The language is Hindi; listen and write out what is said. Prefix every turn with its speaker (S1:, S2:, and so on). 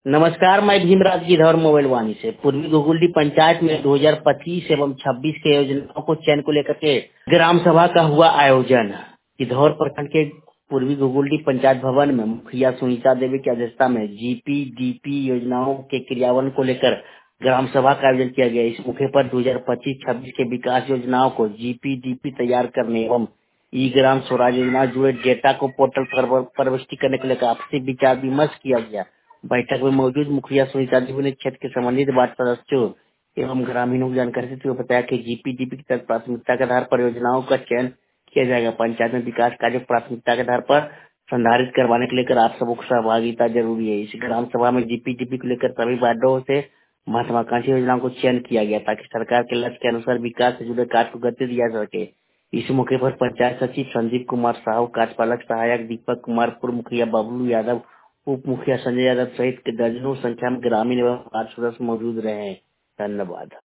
S1: नमस्कार, मैं भीमराज गिरधर मोबाइल वाणी से। पूर्वी घुगुल्डी पंचायत में 2025 एवं 26 के योजनाओं को चयन को लेकर के ग्राम सभा का हुआ आयोजन। गिधौर प्रखंड के पूर्वी घुगुल्डी पंचायत भवन में मुखिया सुनीता देवी की अध्यक्षता में जीपी डीपी योजनाओं के क्रियान्वयन को लेकर ग्राम सभा का आयोजन किया गया। इस मौके पर 2025-26 के विकास योजनाओं को जीपी डीपी तैयार करने एवं ई ग्राम स्वराज योजना जुड़े डेटा को पोर्टल पर प्रविष्टि करने को लेकर आपसी विचार विमर्श किया गया। बैठक में मौजूद मुखिया सुनीता देवी ने क्षेत्र के संबंधित वार्ड सदस्यों एवं ग्रामीणों की जानकारी देते हुए बताया कि जीपीडीपी के तहत प्राथमिकता के आधार पर योजनाओं का चयन किया जाएगा। पंचायत में विकास कार्य को प्राथमिकता के आधार पर संधारित करवाने को लेकर आप सबको सहभागिता जरूरी है। इस ग्राम सभा में जीपीडीपी को लेकर सभी वार्डों से महत्वाकांक्षी योजनाओं को चयन किया गया ताकि सरकार के लक्ष्य के अनुसार विकास से जुड़े कार्य को गति दिया जा सके। इस मौके पर पंचायत सचिव संदीप कुमार साहू, कार्यपालक सहायक दीपक कुमार, पूर्व मुखिया बबलू यादव, उप मुखिया संजय यादव सहित दर्जनों संख्या में ग्रामीण एवं वार्ड सदस्य मौजूद रहे हैं। धन्यवाद।